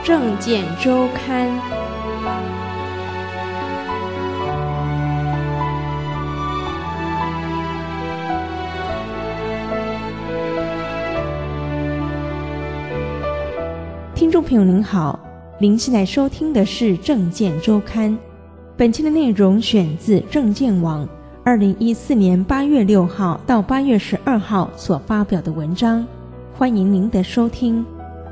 政见周刊。听众朋友您好，您现在收听的是政见周刊，本期的内容选自政见网2014年8月6号到8月12号所发表的文章，欢迎您的收听。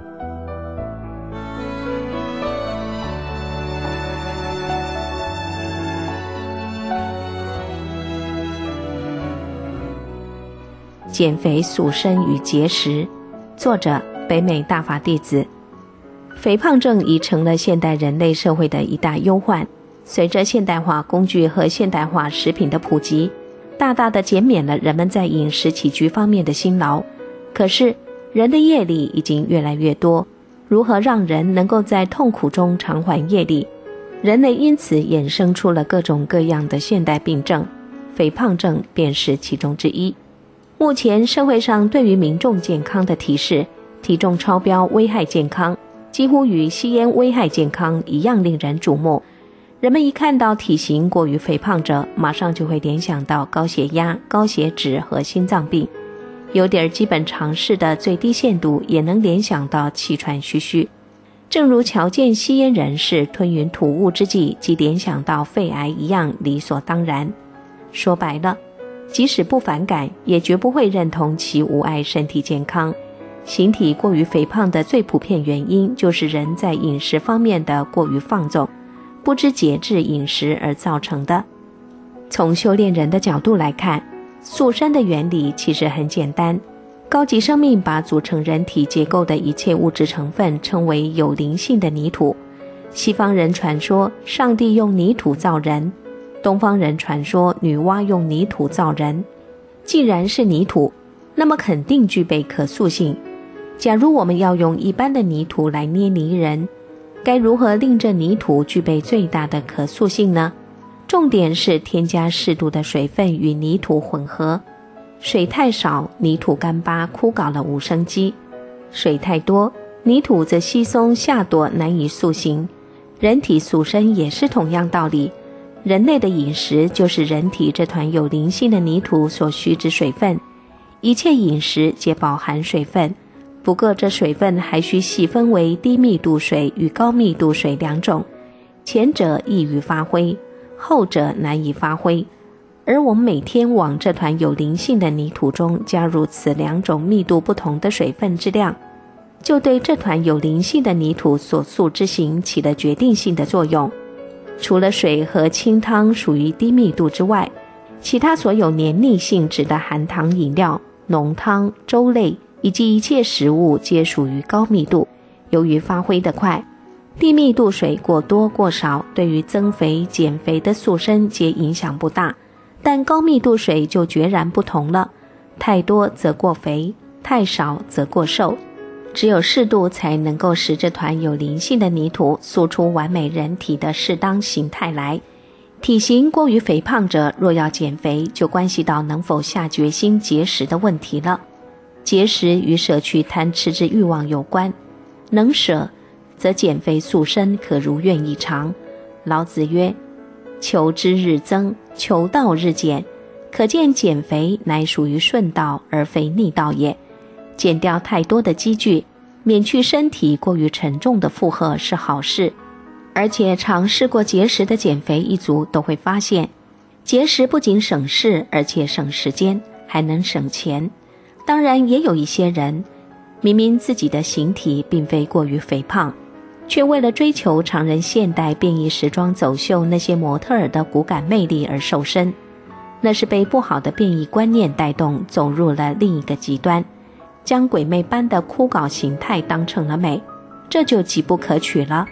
减肥塑身与节食，作者北美大法弟子。肥胖症已成了现代人类社会的一大忧患。随着现代化工具和现代化食品的普及，大大的减免了人们在饮食起居方面的辛劳。可是人的业力已经越来越多，如何让人能够在痛苦中偿还业力？人类因此衍生出了各种各样的现代病症，肥胖症便是其中之一。目前社会上对于民众健康的提示，体重超标危害健康，几乎与吸烟危害健康一样令人瞩目。人们一看到体型过于肥胖者，马上就会联想到高血压、高血脂和心脏病。有点基本常识的最低限度也能联想到气喘吁吁。正如瞧见吸烟人士吞云吐雾之际即联想到肺癌一样理所当然。说白了，即使不反感，也绝不会认同其无碍身体健康。形体过于肥胖的最普遍原因，就是人在饮食方面的过于放纵，不知节制饮食而造成的。从修炼人的角度来看，塑身的原理其实很简单。高级生命把组成人体结构的一切物质成分称为有灵性的泥土。西方人传说上帝用泥土造人，东方人传说女娲用泥土造人。既然是泥土，那么肯定具备可塑性。假如我们要用一般的泥土来捏泥人，该如何令这泥土具备最大的可塑性呢？重点是添加适度的水分与泥土混合。水太少，泥土干巴枯槁了无生机；水太多，泥土则稀松下堕，难以塑形。人体塑身也是同样道理。人类的饮食就是人体这团有灵性的泥土所需之水分。一切饮食皆饱含水分，不过这水分还需细分为低密度水与高密度水两种，前者易于发挥，后者难以发挥。而我们每天往这团有灵性的泥土中加入此两种密度不同的水分之量，就对这团有灵性的泥土所塑之形起了决定性的作用。除了水和清汤属于低密度之外，其他所有黏腻性质的含糖饮料、浓汤、粥类以及一切食物皆属于高密度。由于发挥得快，低密度水过多过少对于增肥减肥的塑身皆影响不大，但高密度水就决然不同了，太多则过肥，太少则过瘦。只有适度才能够使这团有灵性的泥土塑出完美人体的适当形态来。体型过于肥胖者若要减肥，就关系到能否下决心节食的问题了。节食与舍去贪吃之欲望有关，能舍则减肥塑身可如愿以偿。老子曰：求之日增，求道日减。可见减肥乃属于顺道而非逆道也。减掉太多的积聚，免去身体过于沉重的负荷是好事。而且尝试过节食的减肥一族都会发现，节食不仅省事，而且省时间，还能省钱。当然也有一些人，明明自己的形体并非过于肥胖，却为了追求常人现代便衣时装走秀那些模特儿的骨感魅力而瘦身，那是被不好的变异观念带动，走入了另一个极端，将鬼魅般的枯槁形态当成了美，这就极不可取了。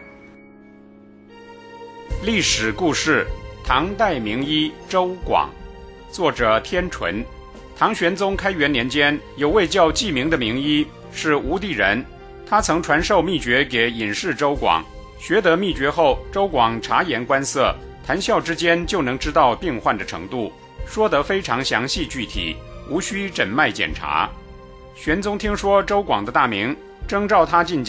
历史故事：唐代名医周广，作者天纯。唐玄宗开元年间，有位叫季明的名医，是吴地人，他曾传授秘诀给隐士周广。学得秘诀后，周广察言观色，谈笑之间就能知道病患的程度，说得非常详细具体，无需诊脉检查。玄宗听说周广的大名，征召他进京，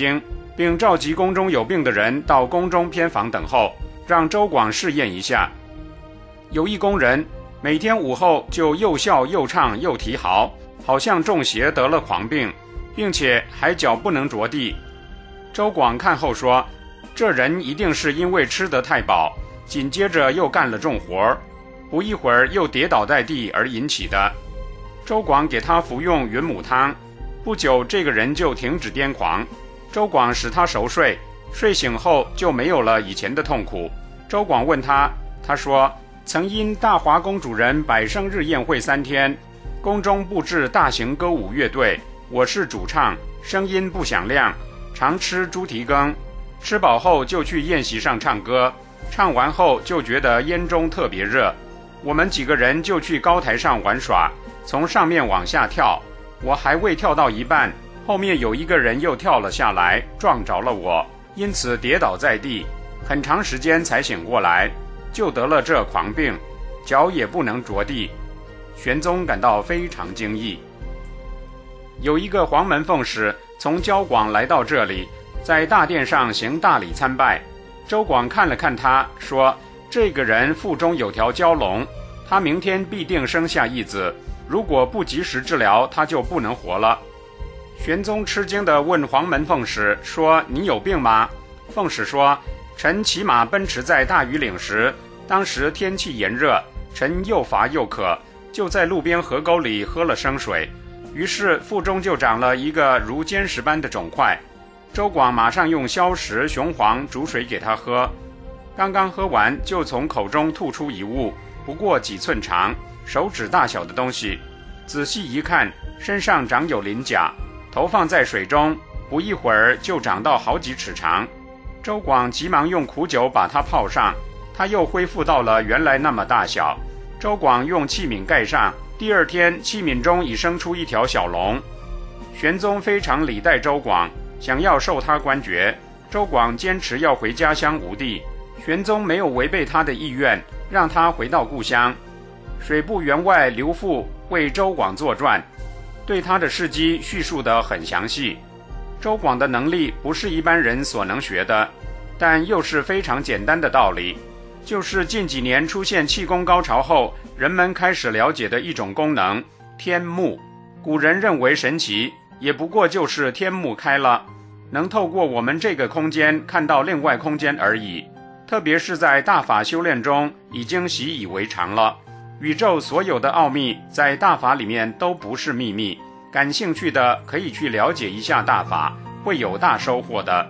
并召集宫中有病的人到宫中偏房等候，让周广试验一下。有一宫人每天午后就又笑又唱又啼嚎，好像中邪得了狂病，并且还脚不能着地。周广看后说，这人一定是因为吃得太饱，紧接着又干了重活，不一会儿又跌倒在地而引起的。周广给他服用云母汤，不久这个人就停止癫狂。周广使他熟睡，睡醒后就没有了以前的痛苦。周广问他，他说曾因大华宫主人摆生日宴会3天，宫中布置大型歌舞乐队，我是主唱，声音不响亮，常吃猪蹄羹，吃饱后就去宴席上唱歌，唱完后就觉得烟中特别热，我们几个人就去高台上玩耍，从上面往下跳，我还未跳到一半，后面有一个人又跳了下来，撞着了我，因此跌倒在地，很长时间才醒过来，就得了这狂病，脚也不能着地。玄宗感到非常惊异。有一个黄门奉使从交广来到这里，在大殿上行大礼参拜。周广看了看他，说，这个人腹中有条蛟龙，他明天必定生下一子，如果不及时治疗，他就不能活了。玄宗吃惊地问黄门奉使说，你有病吗？奉使说，臣骑马奔驰在大庾岭时，当时天气炎热，臣又乏又渴，就在路边河沟里喝了生水，于是腹中就长了一个如坚石般的肿块。周广马上用硝石、雄黄煮水给他喝，刚刚喝完就从口中吐出一物，不过几寸长，手指大小的东西，仔细一看，身上长有鳞甲，投放在水中，不一会儿就长到好几尺长。周广急忙用苦酒把它泡上，它又恢复到了原来那么大小。周广用器皿盖上，第二天器皿中已生出一条小龙。玄宗非常礼待周广，想要授他官爵。周广坚持要回家乡吴地，玄宗没有违背他的意愿，让他回到故乡。水部员外刘馥为周广作传，对他的事迹叙述得很详细。周广的能力不是一般人所能学的，但又是非常简单的道理，就是近几年出现气功高潮后，人们开始了解的一种功能——天目。古人认为神奇，也不过就是天目开了，能透过我们这个空间看到另外空间而已。特别是在大法修炼中，已经习以为常了。宇宙所有的奥秘在大法里面都不是秘密，感兴趣的可以去了解一下大法，会有大收获的。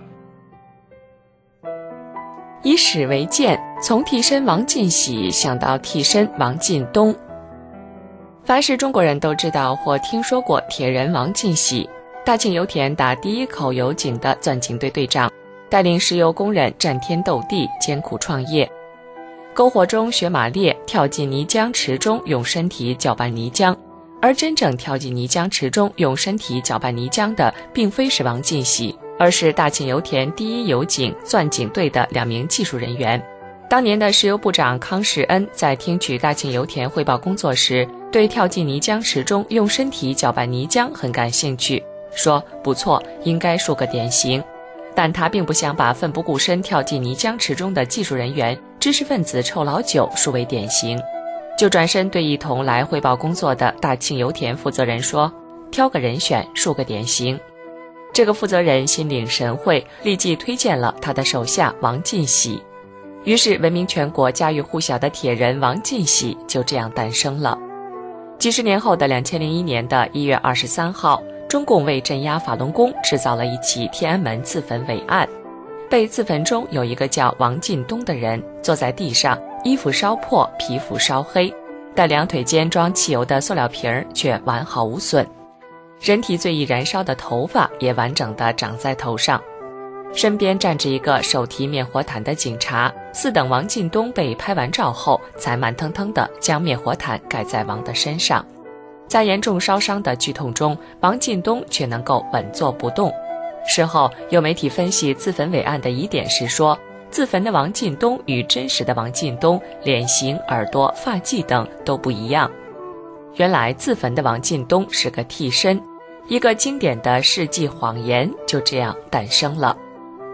以史为鉴，从替身王进喜想到替身王进东。凡是中国人都知道或听说过铁人王进喜，大庆油田打第一口油井的钻井队队长，带领石油工人战天斗地，艰苦创业。篝火中学马猎，跳进泥浆池中用身体搅拌泥浆，而真正跳进泥浆池中用身体搅拌泥浆的，并非是王进喜，而是大庆油田第一油井钻井队的2名技术人员。当年的石油部长康世恩在听取大庆油田汇报工作时，对跳进泥浆池中用身体搅拌泥浆很感兴趣，说不错，应该树个典型。但他并不想把奋不顾身跳进泥浆池中的技术人员、知识分子臭老九树为典型，就转身对一同来汇报工作的大庆油田负责人说，挑个人选，树个典型。这个负责人心领神会，立即推荐了他的手下王进喜。于是闻名全国、家喻户晓的铁人王进喜就这样诞生了。几十年后的2001年的1月23号，中共为镇压法轮功制造了一起天安门自焚伪案。被自焚中有一个叫王进东的人，坐在地上，衣服烧破，皮肤烧黑，但2腿间装汽油的塑料瓶却完好无损，人体最易燃烧的头发也完整地长在头上。身边站着一个手提灭火毯的警察，等王进东被拍完照后，才慢腾腾地将灭火毯盖在王的身上。在严重烧伤的剧痛中，王进东却能够稳坐不动。事后有媒体分析自焚伪案的疑点时说，自焚的王进东与真实的王进东脸型、耳朵、发髻等都不一样。原来自焚的王进东是个替身，一个经典的世纪谎言就这样诞生了。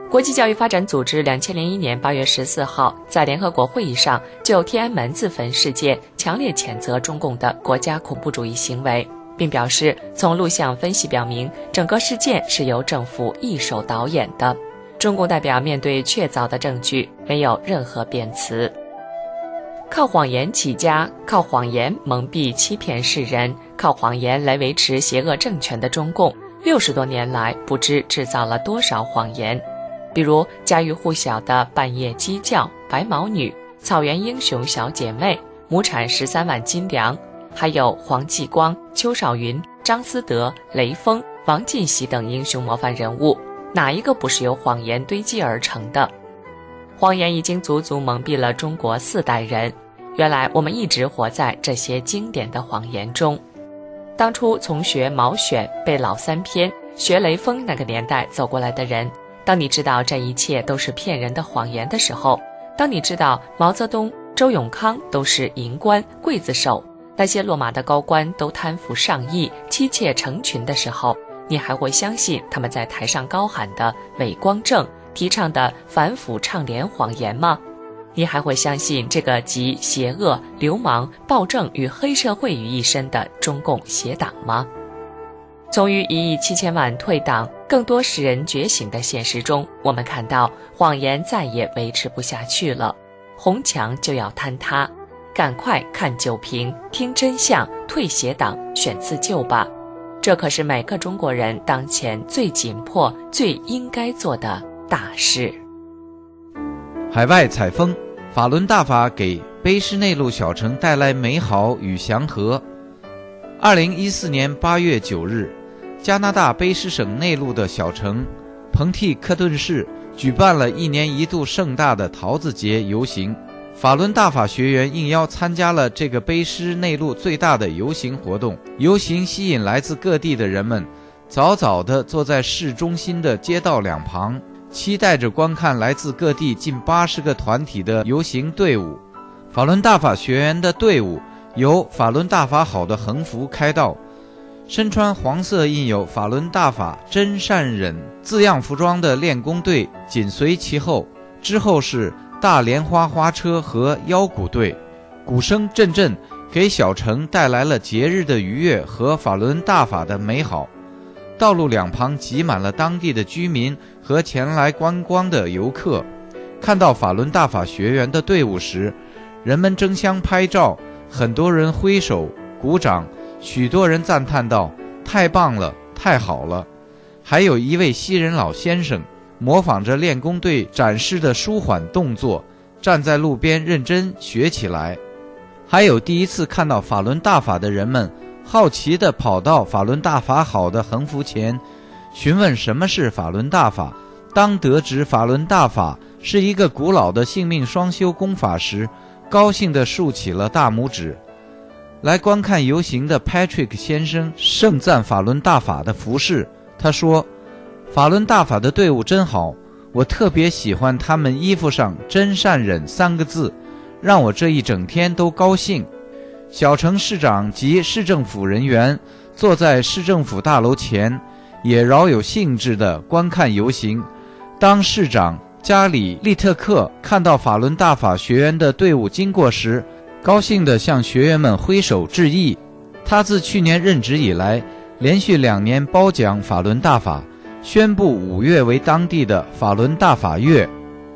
国际教育发展组织2001年8月14号在联合国会议上就天安门自焚事件强烈谴责中共的国家恐怖主义行为，并表示从录像分析表明，整个事件是由政府一手导演的。中共代表面对确凿的证据，没有任何辩词。靠谎言起家，靠谎言蒙蔽欺骗世人，靠谎言来维持邪恶政权的中共，60多年来不知制造了多少谎言。比如家喻户晓的半夜鸡叫、白毛女、草原英雄小姐妹、亩产13万斤粮，还有黄继光、邱少云、张思德、雷锋、王进喜等英雄模范人物，哪一个不是由谎言堆积而成的？谎言已经足足蒙蔽了中国4代人，原来我们一直活在这些经典的谎言中。当初从学毛选、背老3篇、学雷锋那个年代走过来的人，当你知道这一切都是骗人的谎言的时候，当你知道毛泽东、周永康都是淫官、刽子手，那些落马的高官都贪腐上亿、妻妾成群的时候，你还会相信他们在台上高喊的伪光正、提倡的反腐倡廉谎言吗？你还会相信这个集邪恶、流氓、暴政与黑社会于一身的中共邪党吗？从于1亿7千万退党、更多使人觉醒的现实中，我们看到谎言再也维持不下去了，红墙就要坍塌，赶快看酒瓶，听真相，退邪党，选自救吧！这可是每个中国人当前最紧迫、最应该做的大事。 海外采风，法轮大法给卑诗内陆小城带来美好与祥和。2014年8月9日，加拿大卑诗省内陆的小城彭蒂克顿市举办了1年1度盛大的桃子节游行。法轮大法学员应邀参加了这个卑诗内陆最大的游行活动。游行吸引来自各地的人们早早地坐在市中心的街道两旁，期待着观看来自各地近80个团体的游行队伍。法轮大法学员的队伍由法轮大法好的横幅开道，身穿黄色印有法轮大法真善忍字样服装的练功队紧随其后，之后是大莲花花车和腰鼓队，鼓声阵阵，给小城带来了节日的愉悦和法轮大法的美好。道路两旁挤满了当地的居民和前来观光的游客。看到法轮大法学员的队伍时，人们争相拍照，很多人挥手鼓掌，许多人赞叹道：太棒了，太好了。还有一位西人老先生模仿着练功队展示的舒缓动作，站在路边认真学起来。还有第一次看到法轮大法的人们好奇地跑到法轮大法好的横幅前，询问什么是法轮大法。当得知法轮大法是一个古老的性命双修功法时，高兴地竖起了大拇指。来观看游行的 Patrick 先生盛赞法轮大法的服饰，他说：法轮大法的队伍真好，我特别喜欢他们衣服上真善忍3个字，让我这一整天都高兴。小城市长及市政府人员坐在市政府大楼前，也饶有兴致地观看游行。当市长加里利特克看到法轮大法学员的队伍经过时，高兴地向学员们挥手致意。他自去年任职以来，连续2年褒奖法轮大法，宣布5月为当地的法轮大法月。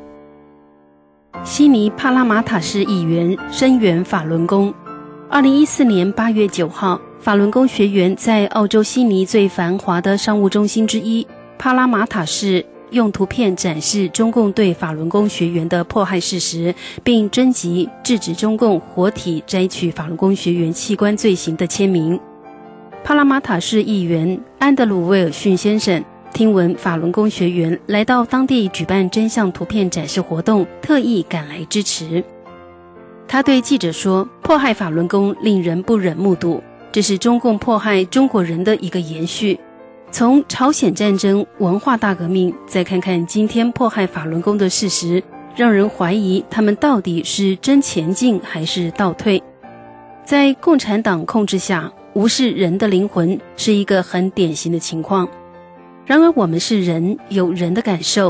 悉尼帕拉马塔市议员声援法轮功。2014年8月9号，法轮功学员在澳洲悉尼最繁华的商务中心之一帕拉马塔市用图片展示中共对法轮功学员的迫害事实，并征集制止中共活体摘取法轮功学员器官罪行的签名。帕拉马塔市议员安德鲁·威尔逊先生听闻法轮功学员来到当地举办真相图片展示活动，特意赶来支持。他对记者说：迫害法轮功令人不忍目睹，这是中共迫害中国人的一个延续。从朝鲜战争、文化大革命，再看看今天迫害法轮功的事实，让人怀疑他们到底是真前进还是倒退。在共产党控制下，无视人的灵魂是一个很典型的情况。然而我们是人，有人的感受，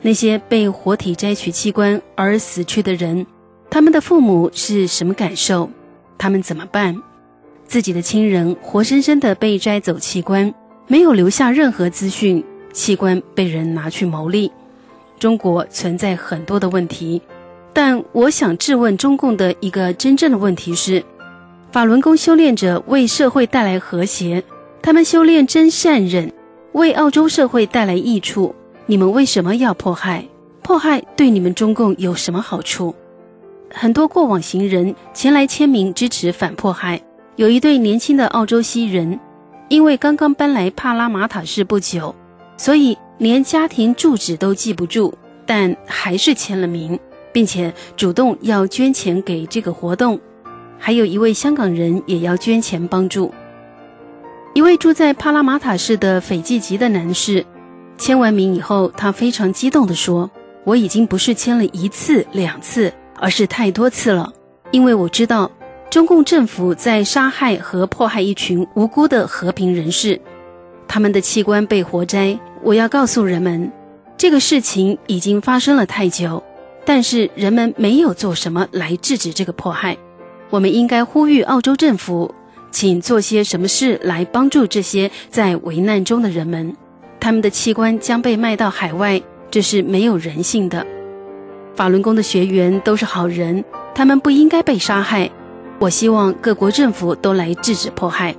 那些被活体摘取器官而死去的人，他们的父母是什么感受？他们怎么办？自己的亲人活生生地被摘走器官，没有留下任何资讯，器官被人拿去牟利。中国存在很多的问题，但我想质问中共的一个真正的问题是，法轮功修炼者为社会带来和谐，他们修炼真善忍，为澳洲社会带来益处，你们为什么要迫害？迫害对你们中共有什么好处？很多过往行人前来签名支持反迫害。有一对年轻的澳洲西人，因为刚刚搬来帕拉马塔市不久，所以连家庭住址都记不住，但还是签了名，并且主动要捐钱给这个活动。还有一位香港人也要捐钱帮助。一位住在帕拉马塔市的斐济籍的男士，签完名以后，他非常激动地说，我已经不是签了1次2次，而是太多次了，因为我知道中共政府在杀害和迫害一群无辜的和平人士，他们的器官被活摘。我要告诉人们，这个事情已经发生了太久，但是人们没有做什么来制止这个迫害。我们应该呼吁澳洲政府，请做些什么事来帮助这些在危难中的人们。他们的器官将被卖到海外，这是没有人性的。法轮功的学员都是好人，他们不应该被杀害。我希望各国政府都来制止迫害。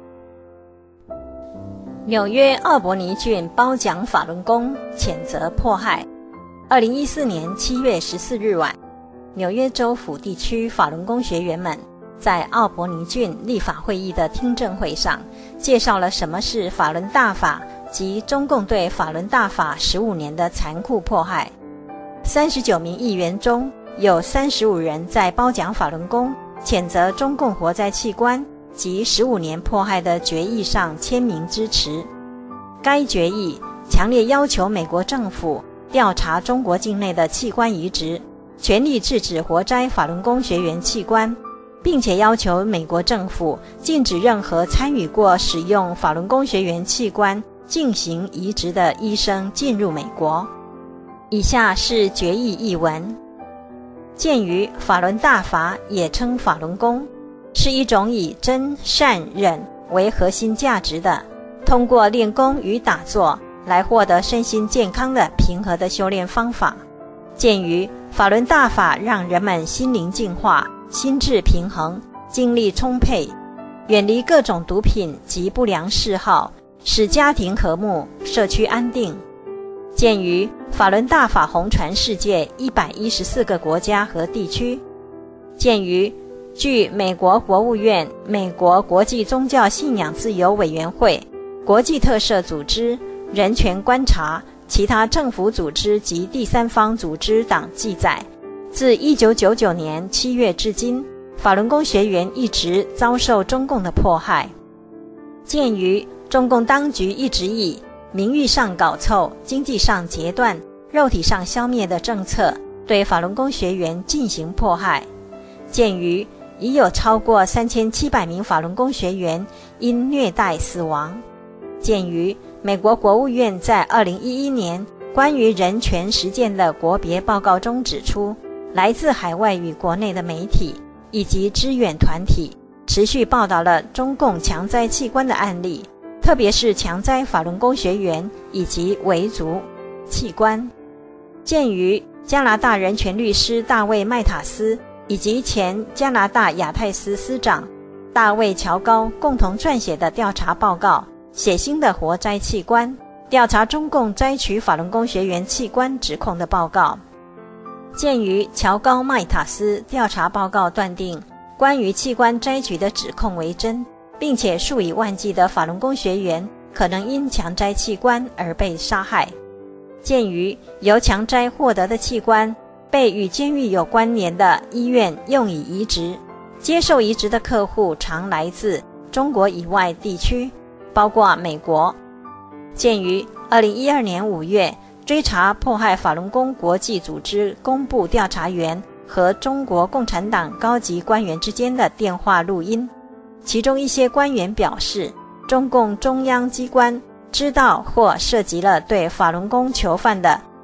纽约奥伯尼郡褒奖法轮功，谴责迫害。2014年7月14日晚，纽约州府地区法轮功学员们在奥伯尼郡立法会议的听证会上，介绍了什么是法轮大法及中共对法轮大法15年的残酷迫害。39名议员中有35人在褒奖法轮功，谴责中共活摘器官及15年迫害的决议上签名支持。该决议强烈要求美国政府调查中国境内的器官移植，全力制止活摘法轮功学员器官，并且要求美国政府禁止任何参与过使用法轮功学员器官进行移植的医生进入美国。以下是决议译文。鉴于法轮大法也称法轮功，是一种以真善忍为核心价值的，通过练功与打坐来获得身心健康的平和的修炼方法。鉴于法轮大法让人们心灵净化，心智平衡，精力充沛，远离各种毒品及不良嗜好，使家庭和睦，社区安定。鉴于法轮大法红传世界114个国家和地区，鉴于据美国国务院、美国国际宗教信仰自由委员会、国际特赦组织、人权观察、其他政府组织及第三方组织等记载，自1999年7月至今，法轮功学员一直遭受中共的迫害。鉴于中共当局一直以名誉上搞凑、经济上截断、肉体上消灭的政策对法轮功学员进行迫害。鉴于已有超过3700名法轮功学员因虐待死亡。鉴于美国国务院在2011年关于人权实践的国别报告中指出，来自海外与国内的媒体以及支援团体持续报道了中共强摘器官的案例，特别是强摘法轮功学员以及维族器官。鉴于加拿大人权律师大卫麦塔斯以及前加拿大亚太司司长大卫乔高共同撰写的调查报告《血腥的活摘器官：调查中共摘取法轮功学员器官指控》的报告。鉴于乔高麦塔斯调查报告断定关于器官摘取的指控为真，并且数以万计的法轮功学员可能因强摘器官而被杀害。鉴于由强摘获得的器官被与监狱有关联的医院用以移植，接受移植的客户常来自中国以外地区，包括美国。鉴于2012年5月追查迫害法轮功国际组织公布调查员和中国共产党高级官员之间的电话录音，其中一些官员表示，中共中央机关知道或涉及了对法轮功囚犯的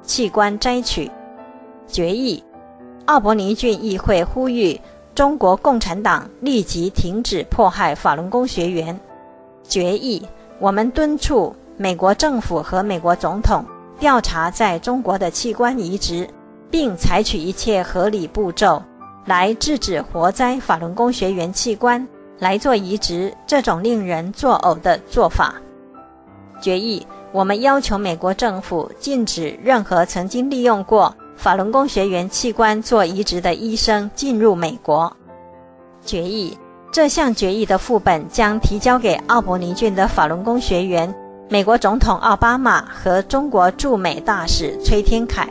器官摘取。决议，奥伯尼郡议会呼吁中国共产党立即停止迫害法轮功学员。决议，我们敦促美国政府和美国总统调查在中国的器官移植，并采取一切合理步骤来制止活摘法轮功学员器官来做移植这种令人作呕的做法。决议，我们要求美国政府禁止任何曾经利用过法轮功学员器官做移植的医生进入美国。决议，这项决议的副本将提交给奥伯尼郡的法轮功学员、美国总统奥巴马和中国驻美大使崔天凯。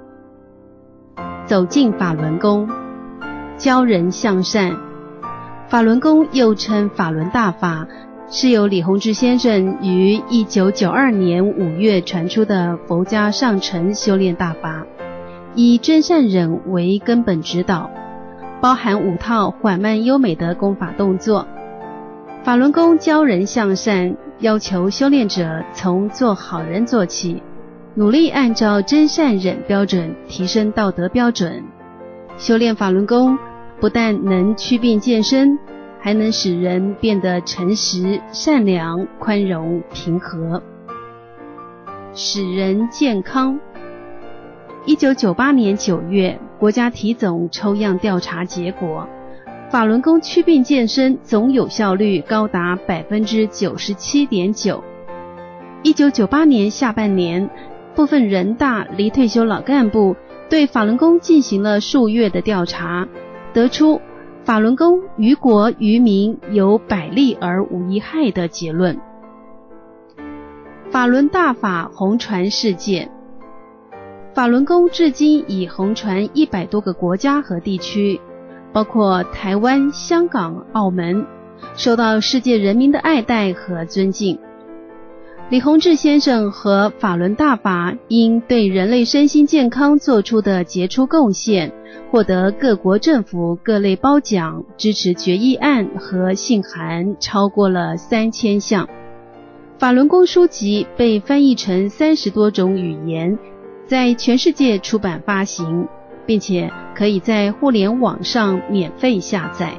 走进法轮功，教人向善。法轮功又称法轮大法，是由李洪志先生于1992年5月传出的佛家上乘修炼大法，以真善忍为根本指导，包含5套缓慢优美的功法动作。法轮功教人向善，要求修炼者从做好人做起，努力按照真善忍标准提升道德标准。修炼法轮功不但能祛病健身，还能使人变得诚实、善良、宽容、平和，使人健康。1998年9月，国家体总抽样调查结果，法轮功祛病健身总有效率高达 97.9%。1998年下半年，部分人大离退休老干部对法轮功进行了数月的调查，得出法轮功于国于民有百利而无一害的结论。法轮大法红传世界，法轮功至今已红传100多个国家和地区，包括台湾、香港、澳门，受到世界人民的爱戴和尊敬。李洪志先生和法轮大法因对人类身心健康做出的杰出贡献，获得各国政府各类褒奖，支持决议案和信函超过了3000项。法轮功书籍被翻译成30多种语言，在全世界出版发行，并且可以在互联网上免费下载。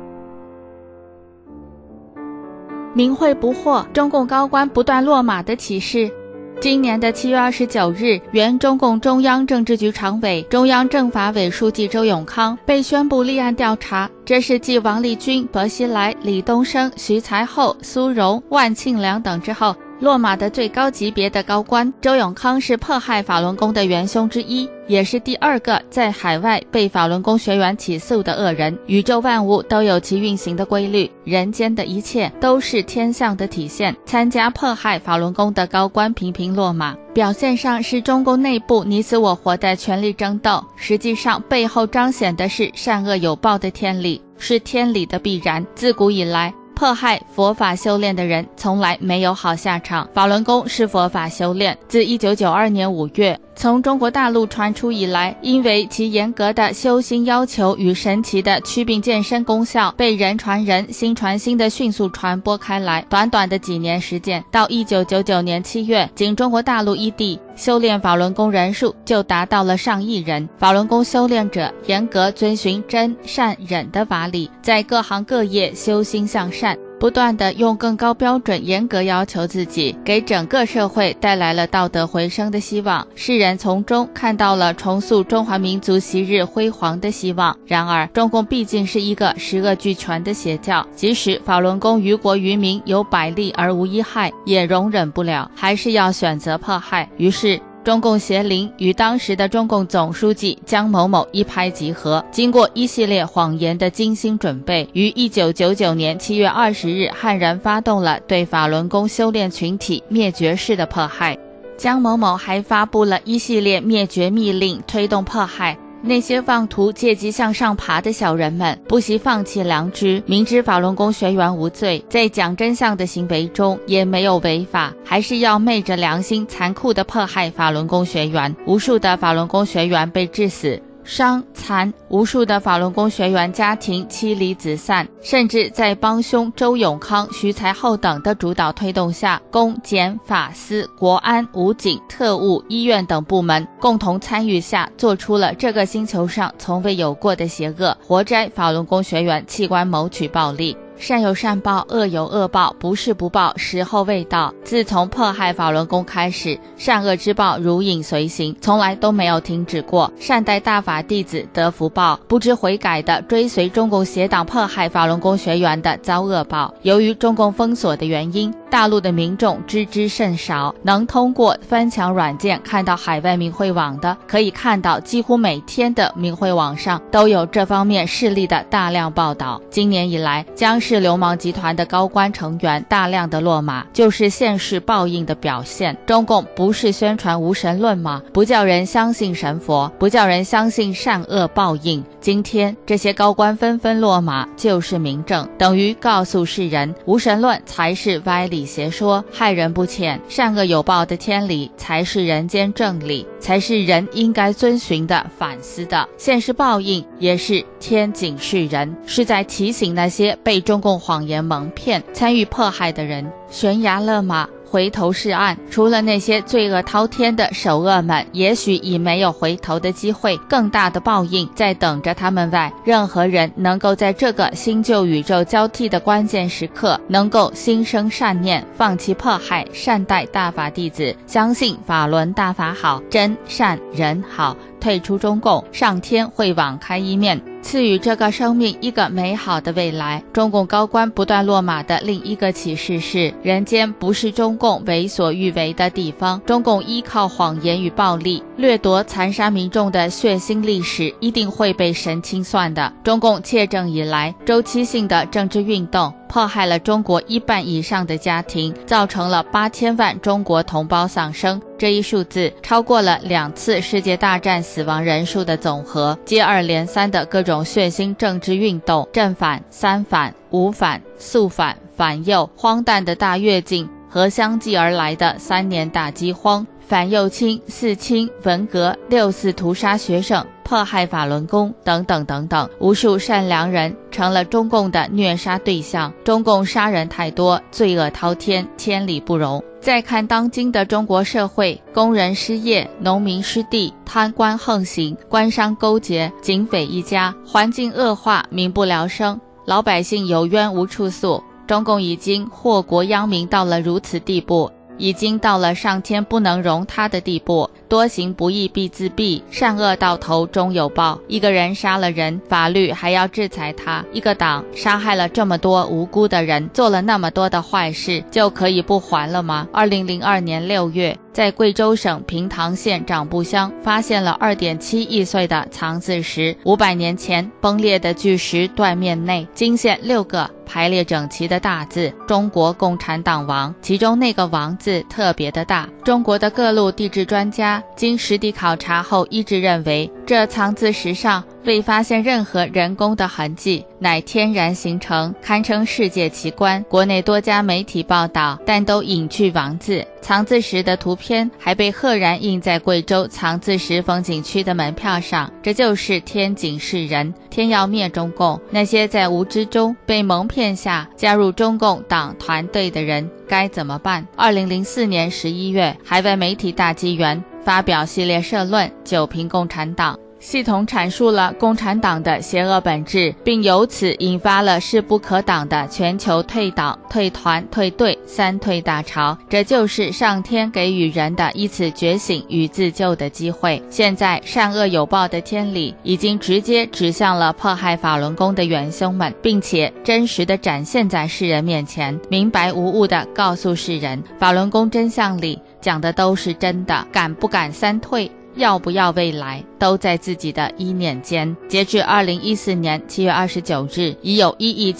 明慧不惑，中共高官不断落马的启示。今年的7月29日，原中共中央政治局常委、中央政法委书记周永康被宣布立案调查。这是继王立军、薄熙来、李东生、徐才厚、苏荣、万庆良等之后落马的最高级别的高官。周永康是迫害法轮功的元凶之一，也是第2个在海外被法轮功学员起诉的恶人。宇宙万物都有其运行的规律，人间的一切都是天象的体现。参加迫害法轮功的高官频频落马，表现上是中共内部你死我活的权力争斗，实际上背后彰显的是善恶有报的天理，是天理的必然。自古以来，迫害佛法修炼的人从来没有好下场。法轮功是佛法修炼，自1992年5月从中国大陆传出以来，因为其严格的修心要求与神奇的祛病健身功效，被人传人、心传心的迅速传播开来。短短的几年时间，到1999年7月，仅中国大陆一地修炼法轮功人数就达到了上亿人。法轮功修炼者严格遵循真善忍的法理，在各行各业修心向善，不断地用更高标准严格要求自己，给整个社会带来了道德回升的希望，世人从中看到了重塑中华民族昔日辉煌的希望。然而，中共毕竟是一个十恶俱全的邪教，即使法轮功于国于民有百利而无一害，也容忍不了，还是要选择迫害。于是中共邪灵与当时的中共总书记江某某一拍即合，经过一系列谎言的精心准备，于1999年7月20日悍然发动了对法轮功修炼群体灭绝式的迫害。江某某还发布了一系列灭绝密令，推动迫害。那些妄图借机向上爬的小人们不惜放弃良知，明知法轮功学员无罪，在讲真相的行为中也没有违法，还是要昧着良心残酷地迫害法轮功学员。无数的法轮功学员被致死， 伤残，无数的法轮功学员家庭妻离子散，甚至在帮凶周永康、徐才厚等的主导推动下，公检法司、国安、武警、特务、医院等部门共同参与下，做出了这个星球上从未有过的邪恶，活摘法轮功学员器官谋取暴利。善有善报，恶有恶报，不是不报，时候未到。自从迫害法轮功开始，善恶之报如影随形，从来都没有停止过。善待大法弟子得福报，不知悔改的追随中共邪党迫害法轮功学员的遭恶报。由于中共封锁的原因，大陆的民众知之甚少，能通过翻墙软件看到海外明慧网的，可以看到几乎每天的明慧网上都有这方面事例的大量报道。今年以来，江氏流氓集团的高官成员大量的落马，就是现世报应的表现。中共不是宣传无神论吗？不叫人相信神佛，不叫人相信善恶报应。今天这些高官纷纷落马，就是明证，等于告诉世人，无神论才是歪理邪说，害人不浅，善恶有报的天理才是人间正理，才是人应该遵循的、反思的。现世报应也是天警示人，是在提醒那些被中共谎言蒙骗、参与迫害的人，悬崖勒马，回头是岸。除了那些罪恶滔天的首恶们，也许已没有回头的机会，更大的报应在等着他们外，任何人能够在这个新旧宇宙交替的关键时刻，能够心生善念，放弃迫害，善待大法弟子，相信法轮大法好，真善人好，退出中共，上天会网开一面，赐予这个生命一个美好的未来。中共高官不断落马的另一个启示是，人间不是中共为所欲为的地方，中共依靠谎言与暴力掠夺残杀民众的血腥历史一定会被神清算的。中共窃政以来，周期性的政治运动迫害了中国1半以上的家庭，造成了8000万中国同胞丧生，这一数字超过了2次世界大战死亡人数的总和。接二连三的各种血腥政治运动，正反、三反、五反、肃反、反右，荒诞的大跃进和相继而来的3年大饥荒，反右倾、四清、文革、6四屠杀学生、迫害法轮功等等等等，无数善良人成了中共的虐杀对象。中共杀人太多，罪恶滔天，天理不容。再看当今的中国社会，工人失业，农民失地，贪官横行，官商勾结，警匪一家，环境恶化，民不聊生，老百姓有冤无处诉。中共已经祸国殃民到了如此地步，已经到了上天不能容他的地步。多行不义必自毙，善恶到头终有报。一个人杀了人，法律还要制裁他；一个党杀害了这么多无辜的人，做了那么多的坏事，就可以不还了吗？2002年6月，在贵州省平塘县长布乡发现了2.7亿岁的藏字石，500年前崩裂的巨石断面内惊现6个排列整齐的大字“中国共产党王”，其中那个王字特别的大。中国的各路地质专家经实地考察后一致认为，这藏字石上未发现任何人工的痕迹，乃天然形成，堪称世界奇观。国内多家媒体报道，但都隐去王字。藏字石的图片还被赫然印在贵州藏字石风景区的门票上，这就是天警示人，天要灭中共。那些在无知中被蒙骗下加入中共党团队的人该怎么办？2004年11月，海外媒体大纪元发表系列社论，九评共产党，系统阐述了共产党的邪恶本质，并由此引发了势不可挡的全球退党、退团、退队3退大潮。这就是上天给予人的一次觉醒与自救的机会。现在善恶有报的天理已经直接指向了迫害法轮功的元凶们，并且真实地展现在世人面前，明白无误地告诉世人，法轮功真相里讲的都是真的，敢不敢3退，要不要未来，都在自己的一念间。截至2014年7月29日，已有1亿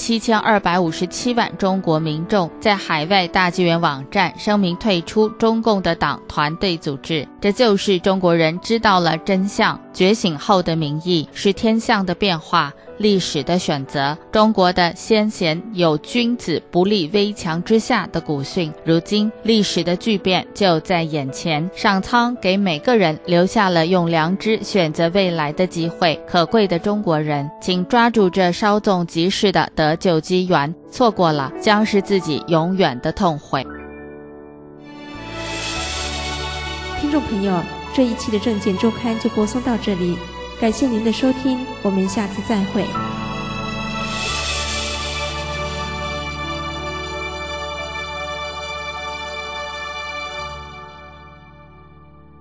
7257万中国民众在海外大纪元网站声明退出中共的党团队组织。这就是中国人知道了真相，觉醒后的民意，是天象的变化， 历史的选择。中国的先贤有君子不立危墙之下的古训，如今历史的巨变就在眼前，上苍给每个人留下了用良知选择未来的机会。可贵的中国人，请抓住这稍纵即逝的得救机缘，错过了将是自己永远的痛悔。 听众朋友，这一期的证件周刊就播送到这里，感谢您的收听，我们下次再会。